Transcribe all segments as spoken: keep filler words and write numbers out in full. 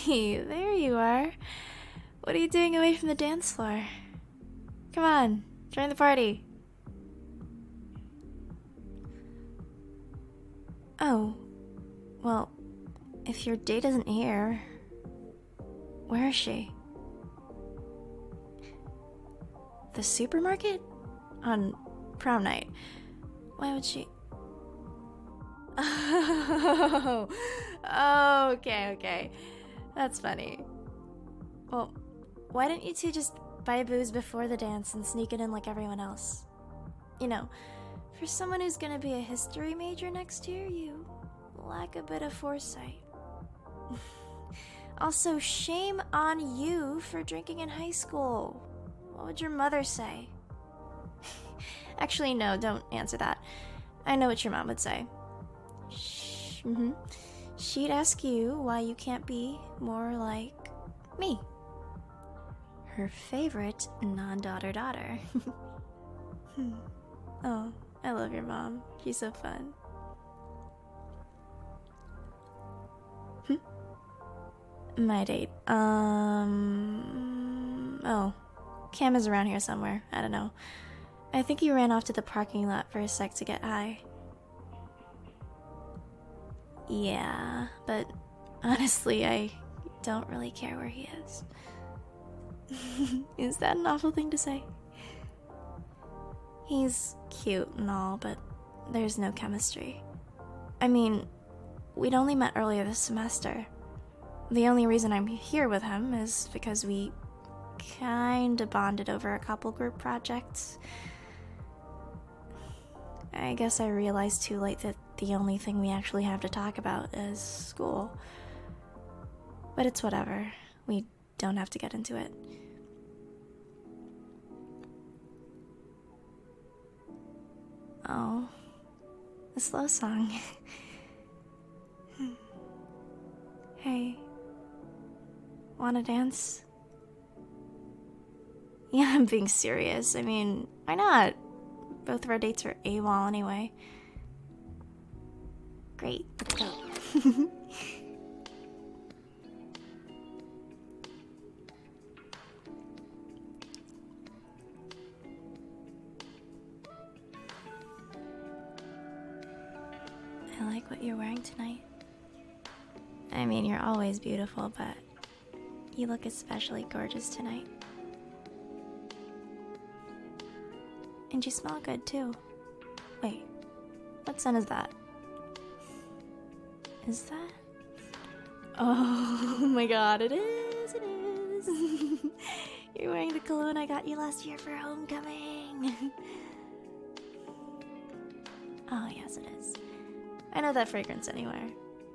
Hey, there you are. What are you doing away from the dance floor? Come on, join the party. Oh, well, if your date isn't here, where is she? The supermarket? On prom night. Why would she... Oh, okay, okay. That's funny. Well, why don't you two just buy booze before the dance and sneak it in like everyone else? You know, for someone who's gonna be a history major next year, you lack a bit of foresight. Also, shame on you for drinking in high school. What would your mother say? Actually, no, don't answer that. I know what your mom would say. Shh, mm-hmm. She'd ask you why you can't be more like me. Her favorite non-daughter daughter. Oh, I love your mom. She's so fun. My date. Um. Oh. Cam is around here somewhere. I don't know. I think he ran off to the parking lot for a sec to get high. Yeah, but honestly, I don't really care where he is. Is that an awful thing to say? He's cute and all, but there's no chemistry. I mean, we'd only met earlier this semester. The only reason I'm here with him is because we kinda bonded over a couple group projects. I guess I realized too late that the only thing we actually have to talk about is school. But it's whatever. We don't have to get into it. Oh, a slow song. Hey, wanna dance? Yeah, I'm being serious. I mean, why not? Both of our dates are AWOL anyway. Great, let's go. I like what you're wearing tonight. I mean, you're always beautiful, but you look especially gorgeous tonight. And you smell good, too. Wait, what scent is that? Is that? Oh my god, it is, it is. You're wearing the cologne I got you last year for homecoming. Oh, yes, it is. I know that fragrance anywhere.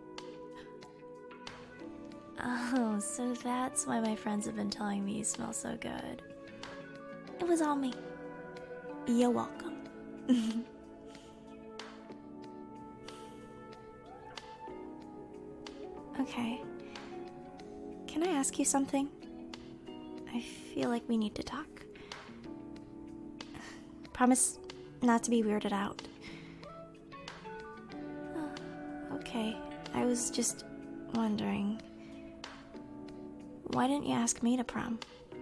Oh, so that's why my friends have been telling me you smell so good. It was all me. You're welcome. Okay. Can I ask you something? I feel like we need to talk. Promise not to be weirded out. Oh, okay, I was just wondering. Why didn't you ask me to prom?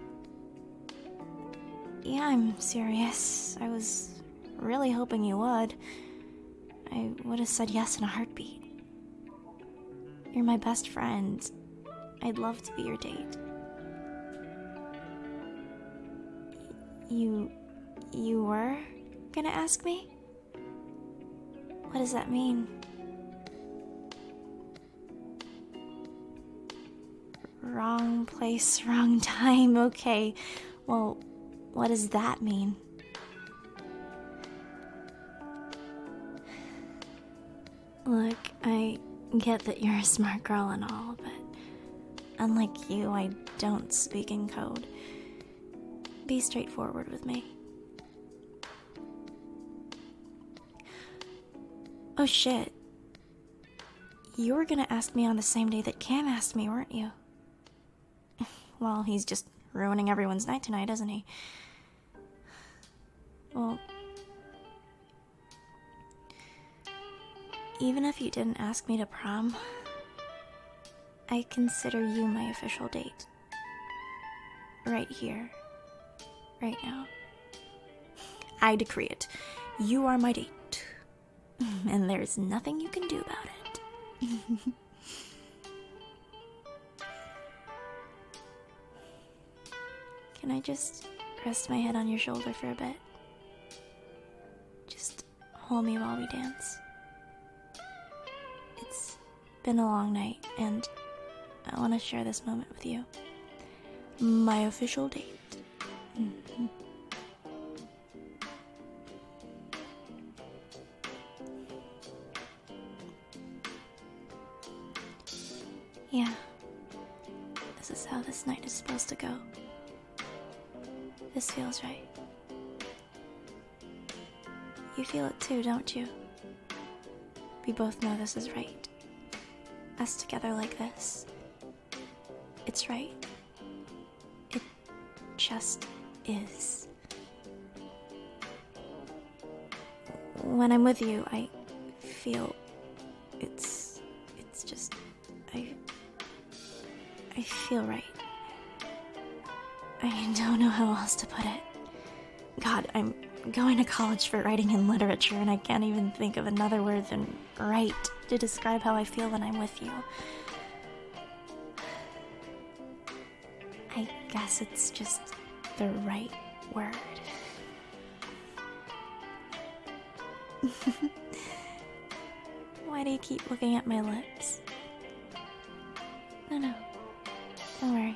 Yeah, I'm serious. I was really hoping you would. I would have said yes in a heartbeat. You're my best friend. I'd love to be your date. You... you were gonna ask me? What does that mean? Wrong place, wrong time. Okay, well, what does that mean? Look, I get that you're a smart girl and all, but unlike you, I don't speak in code. Be straightforward with me. Oh shit. You were gonna ask me on the same day that Cam asked me, weren't you? Well, he's just ruining everyone's night tonight, isn't he? Well, even if you didn't ask me to prom, I consider you my official date. Right here. Right now. I decree it. You are my date. And there's nothing you can do about it. Can I just rest my head on your shoulder for a bit? Just hold me while we dance. It's been a long night, and I want to share this moment with you. My official date. Mm-hmm. Yeah. This is how this night is supposed to go. This feels right. You feel it too, don't you? We both know this is right. Us together like this. It's right. It just is. When I'm with you, I feel it's it's just I I feel right. I don't know how else to put it. God, I'm going to college for writing and literature, and I can't even think of another word than right to describe how I feel when I'm with you. I guess it's just the right word. Why do you keep looking at my lips? No, no. Don't worry.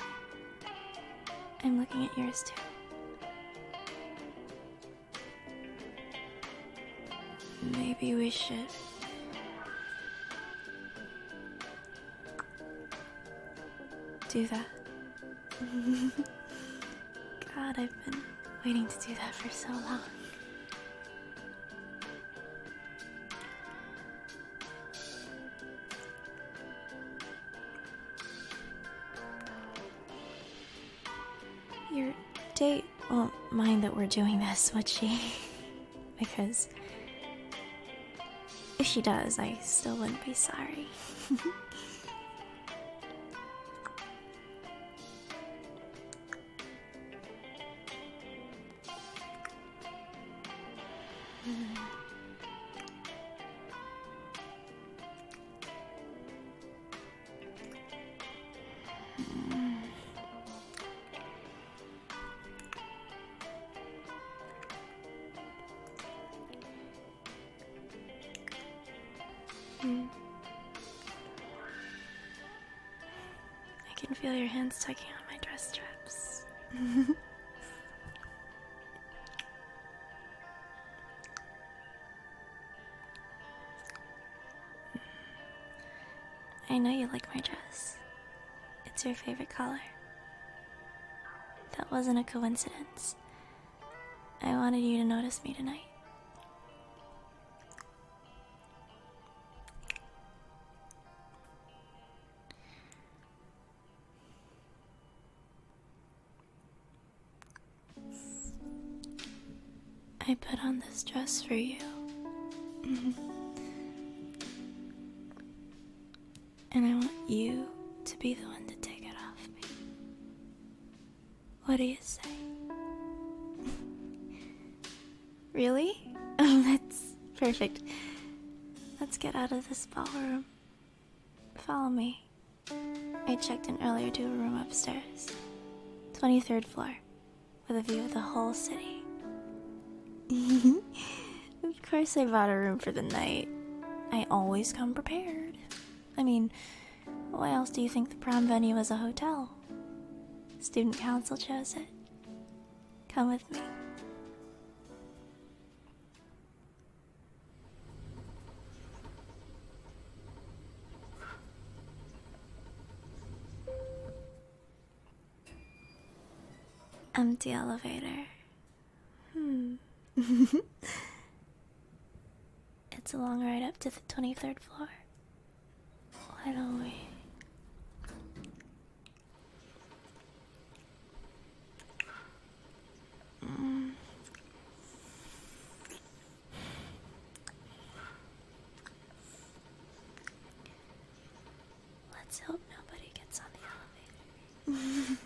I'm looking at yours too. Maybe we should... do that. God, I've been waiting to do that for so long. Your date won't mind that we're doing this, would she? Because if she does, I still wouldn't be sorry. I can feel your hands tugging on my dress straps. I know you like my dress. It's your favorite color. That wasn't a coincidence. I wanted you to notice me tonight. I put on this dress for you. And I want you to be the one to take it off me. What do you say? Really? Oh, that's perfect. Let's get out of this ballroom. Follow me. I checked in earlier to a room upstairs. twenty-third floor. With a view of the whole city. Of course I bought a room for the night. I always come prepared. I mean, why else do you think the prom venue is a hotel? Student council chose it. Come with me. Empty elevator. Hmm. It's a long ride up to the twenty-third floor. Why don't we? Mm. Let's hope nobody gets on the elevator.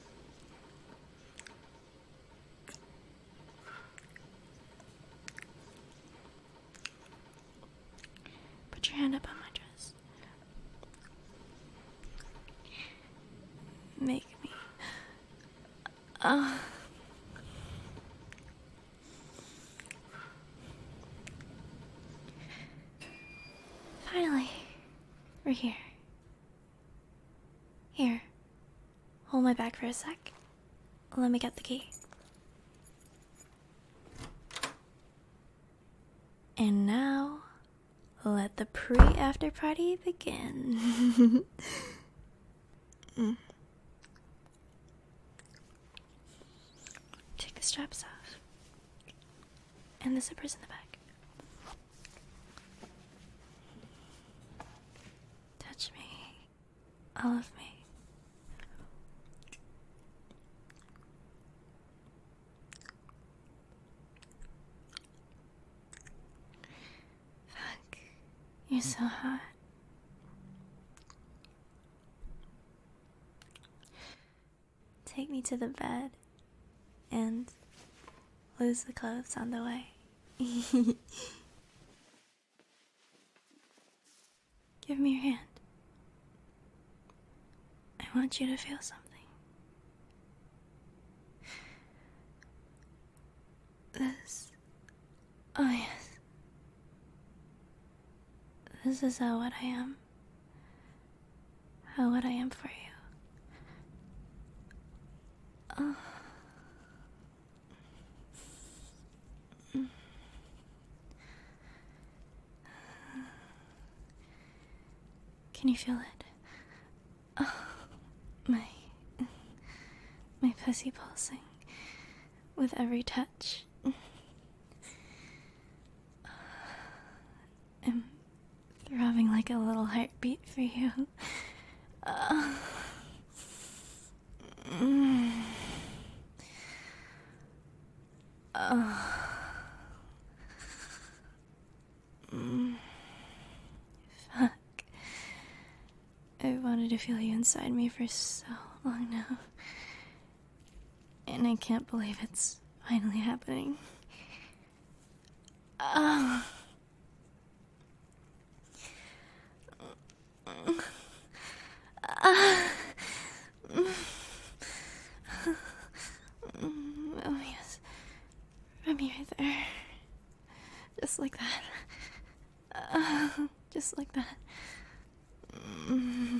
Put your hand up on my dress. Make me. Uh. Finally, we're here. Here, hold my bag for a sec. Let me get the key. And now, let the pre-after party begin. mm. Take the straps off. And the zippers in the back. Touch me. All of me. Fuck. You're so hot. Take me to the bed and lose the clothes on the way. Give me your hand. I want you to feel something. This. Oh, yes. This is how what I am. How what I am for you. Oh. Can you feel it? Oh, my, my pussy pulsing with every touch. I'm throbbing like a little heartbeat for you. Uh, mm, uh, mm, fuck. I've wanted to feel you inside me for so long now. And I can't believe it's finally happening. Oh. Ah. Oh, yes. Rub me right there. Just like that. Uh, just like that. Mm.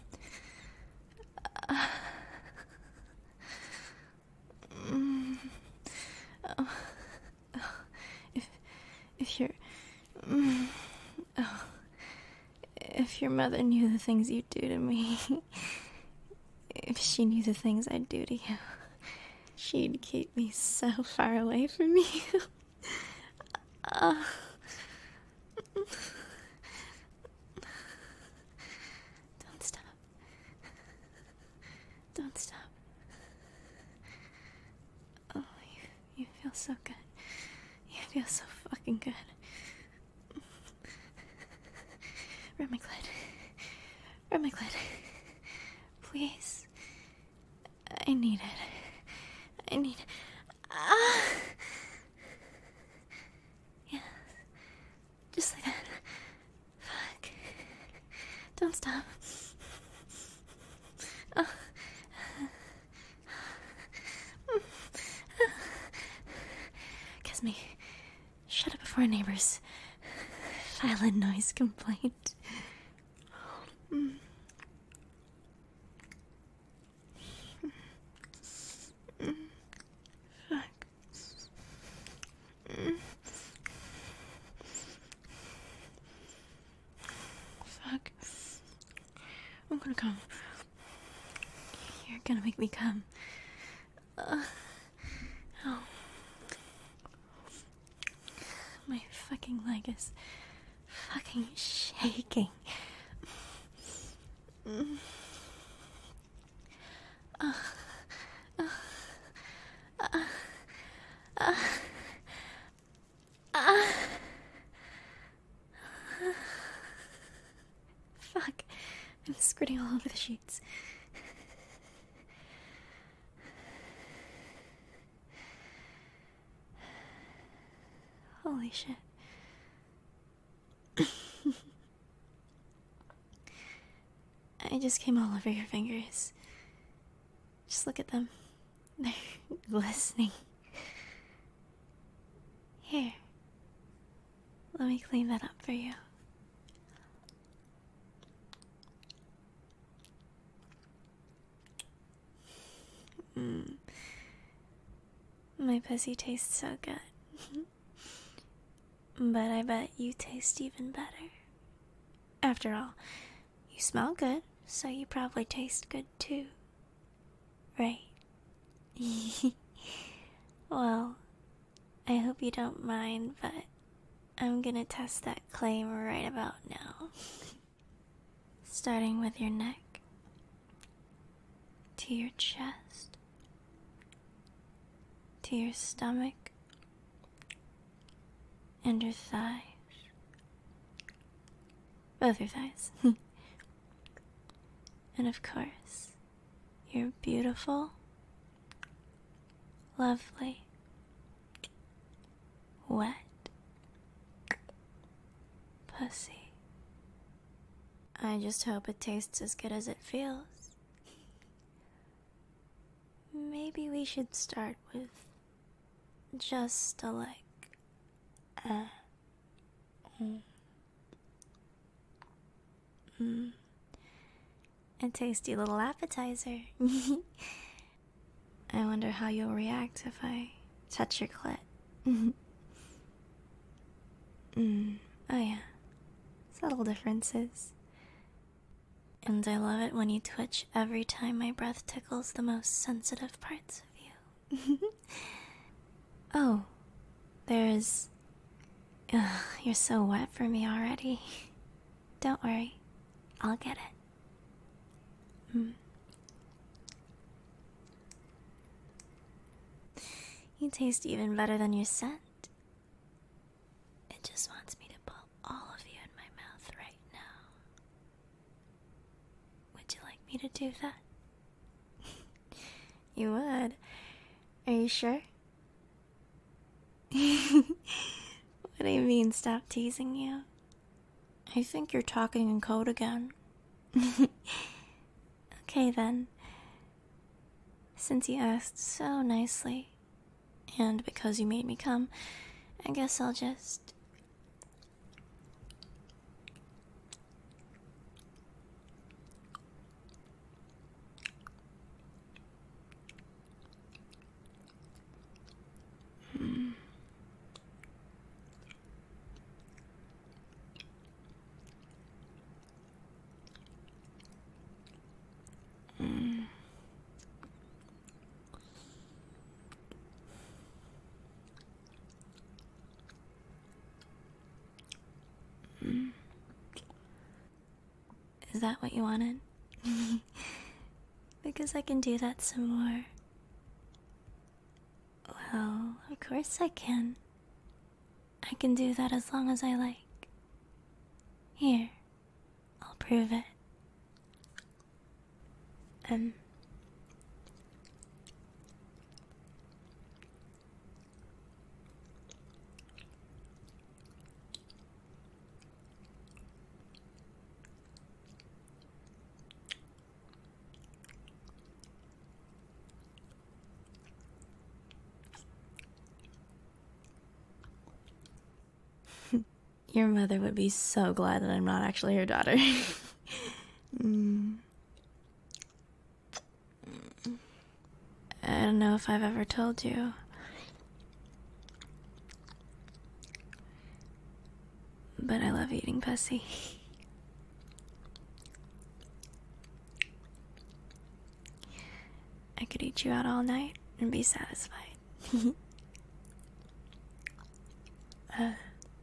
Uh. Mm. Oh. Oh. If, if you're... Mm. Oh. If your mother knew the things you do to me, if she knew the things I'd do to you, she'd keep me so far away from you. uh. Don't stop. Don't stop. Oh, you, you feel so good. You feel so fucking good. Rub my clit. Rub my clit. Please. I need it. I need it. Ah! Yes. Just like that. Fuck. Don't stop. Oh. Kiss me. Shut up before neighbors file a noise complaint. Mm. Mm. Fuck. Mm. Fuck. I'm gonna come. You're gonna make me come. Uh, oh. My fucking leg is fucking shaking. Mm. Uh, uh, uh, uh, uh, fuck. I'm squirting all over the sheets. Holy shit. I just came all over your fingers. Just look at them. They're glistening. Here. Let me clean that up for you. Mm. My pussy tastes so good. But I bet you taste even better. After all, you smell good, so you probably taste good too. Right? Well, I hope you don't mind, but I'm gonna test that claim right about now. Starting with your neck, to your chest, to your stomach, and your thighs. Both your thighs. And of course, your beautiful, lovely, wet pussy. I just hope it tastes as good as it feels. Maybe we should start with just a like. Uh, mm, mm, a tasty little appetizer. I wonder how you'll react if I touch your clit. mm, oh yeah, subtle differences. And I love it when you twitch every time my breath tickles the most sensitive parts of you. Oh, there's... Ugh, you're so wet for me already. Don't worry, I'll get it. Mm. You taste even better than your scent. It just wants me to put all of you in my mouth right now. Would you like me to do that? You would? Are you sure? What do you mean, stop teasing you? I think you're talking in code again. Okay then. Since you asked so nicely, and because you made me come, I guess I'll just... Hmm. Mm. Mm. Is that what you wanted? Because I can do that some more. Well, of course I can. I can do that as long as I like. Here, I'll prove it. Um... Your mother would be so glad that I'm not actually her daughter. mm. I don't know if I've ever told you. But I love eating pussy. I could eat you out all night and be satisfied. uh.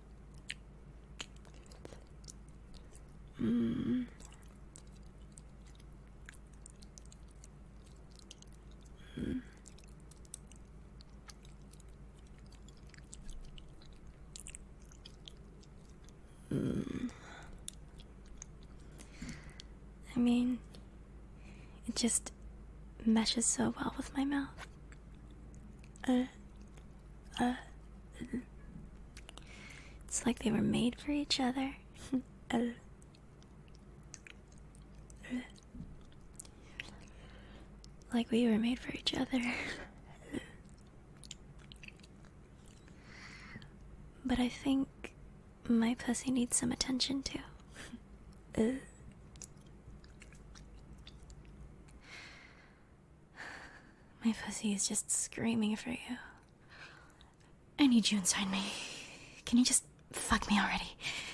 Mm. Mm. Mm. I mean, it just meshes so well with my mouth. Uh, uh, it's like they were made for each other. uh, like we were made for each other. But I think my pussy needs some attention too. uh. My pussy is just screaming for you. I need you inside me. Can you just fuck me already?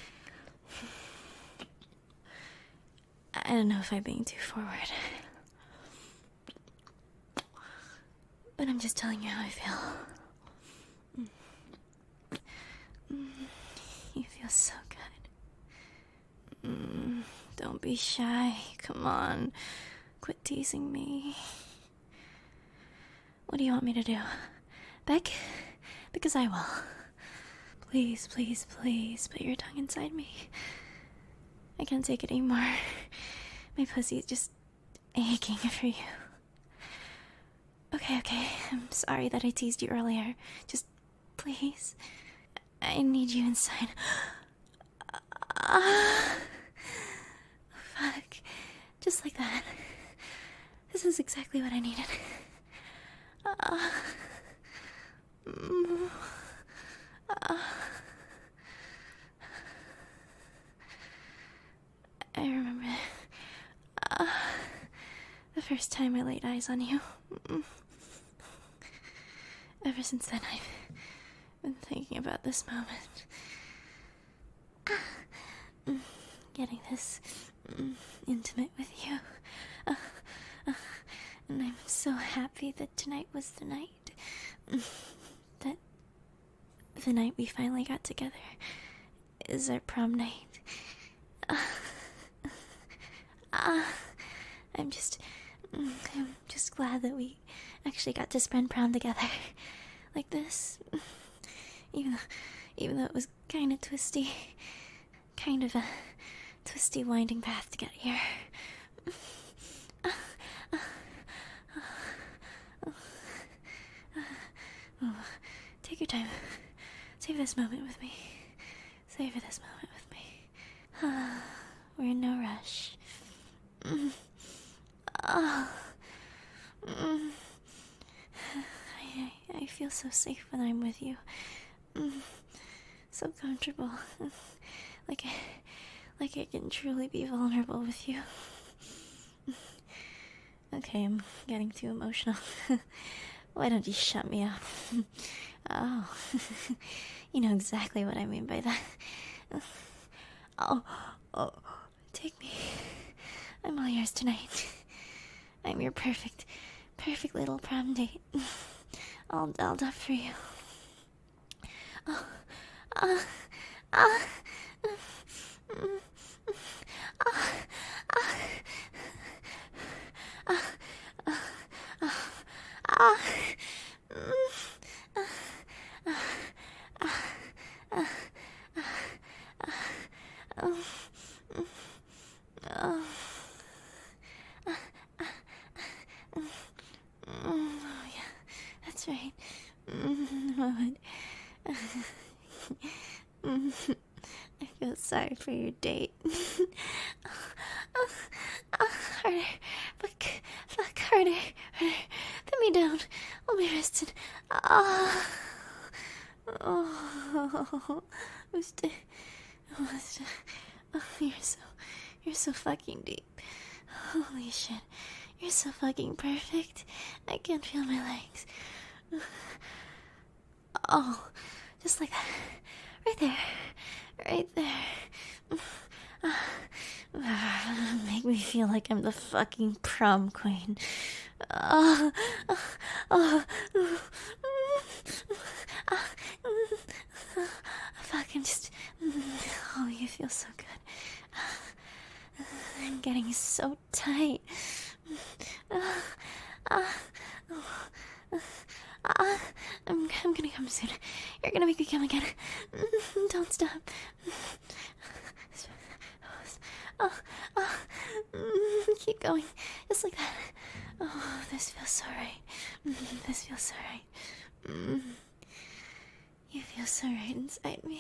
I don't know if I'm being too forward. But I'm just telling you how I feel. You feel so good. Mm, don't be shy. Come on. Quit teasing me. What do you want me to do? Beg? Because I will. Please, please, please put your tongue inside me. I can't take it anymore. My pussy's just aching for you. Okay, okay. I'm sorry that I teased you earlier. Just, please. I need you inside. Ah, fuck. Just like that. This is exactly what I needed. Uh, mm, uh, I remember uh, the first time I laid eyes on you. Ever since then, I've been thinking about this moment. Uh, getting this mm, intimate with you. Uh, uh, and I'm so happy that tonight was the night. That the night we finally got together is our prom night. Uh, uh, I'm just, I'm just glad that we actually got to spend prom together like this. Even though, even though it was kind of twisty, kind of a twisty, winding path to get here. Uh, uh, Oh, take your time. Save this moment with me. Savor this moment with me. We're in no rush. Mm. Oh. Mm. I, I, I feel so safe when I'm with you. Mm. So comfortable. Like I, like I can truly be vulnerable with you. Okay, I'm getting too emotional. Why don't you shut me up? Oh, you know exactly what I mean by that. Oh, oh, take me. I'm all yours tonight. I'm your perfect, perfect little prom date. All dolled up for you. Oh, ah, ah, ah, ah, ah, ah, ah. Oh, yeah, that's right. Moment. I feel sorry for your date. Harder. Fuck. Fuck. Harder. Harder. Put me down. Hold my wrist and... Ah. Oh. Mister Mister Oh, you're so... You're so fucking deep. Holy shit. You're so fucking perfect. I can't feel my legs. Oh. Just like that. Right there. Right there. Uh, make me feel like I'm the fucking prom queen. Uh, uh, uh, uh, fuck, I'm just... Oh, you feel so good. I'm getting so tight. Uh, uh, uh, uh, I'm, I'm gonna come soon. You're gonna make me come again. Don't stop. Oh, oh, Keep going. Just like that. Oh, this feels so right. Mm, this feels so right. Mm. You feel so right inside me.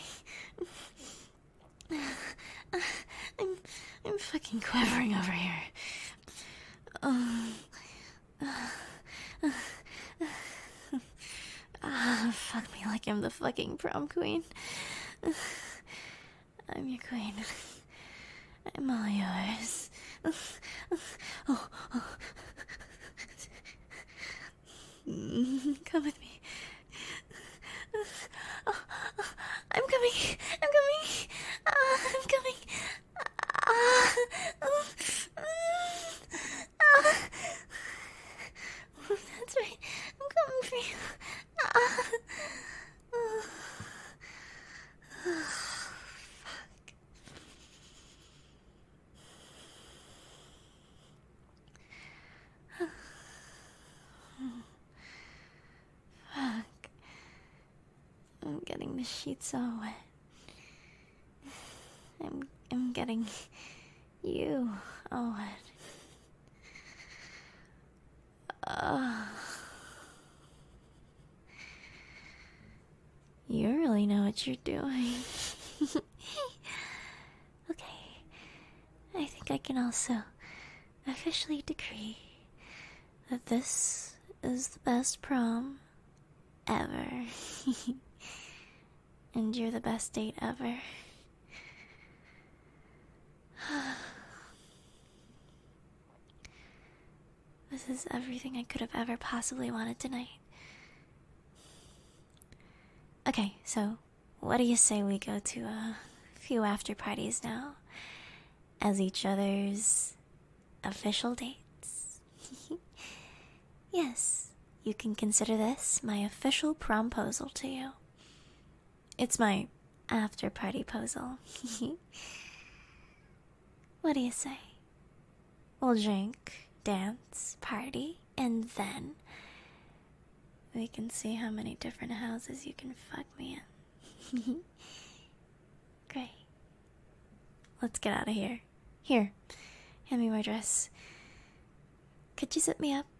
I'm, I'm fucking quivering over here. Um, ah, fuck me like I'm the fucking prom queen. I'm your queen. I'm all yours. Oh, oh. Come with me. Oh, oh, I'm coming. I'm coming. Ah, I'm coming. Ah, oh, ah. That's right. I'm coming for you. Ah. Oh. Fuck. I'm getting the sheets all wet. I'm I'm getting you all wet. Uh, you really know what you're doing. Okay. I think I can also officially decree that this is the best prom ever. And you're the best date ever. This is everything I could have ever possibly wanted tonight. Okay, so what do you say we go to a few after parties now as each other's official dates? Yes, you can consider this my official promposal to you. It's my after party posal. What do you say? We'll drink, dance, party, and then we can see how many different houses you can fuck me in. Great. Let's get out of here. Here, hand me my dress. Could you zip me up?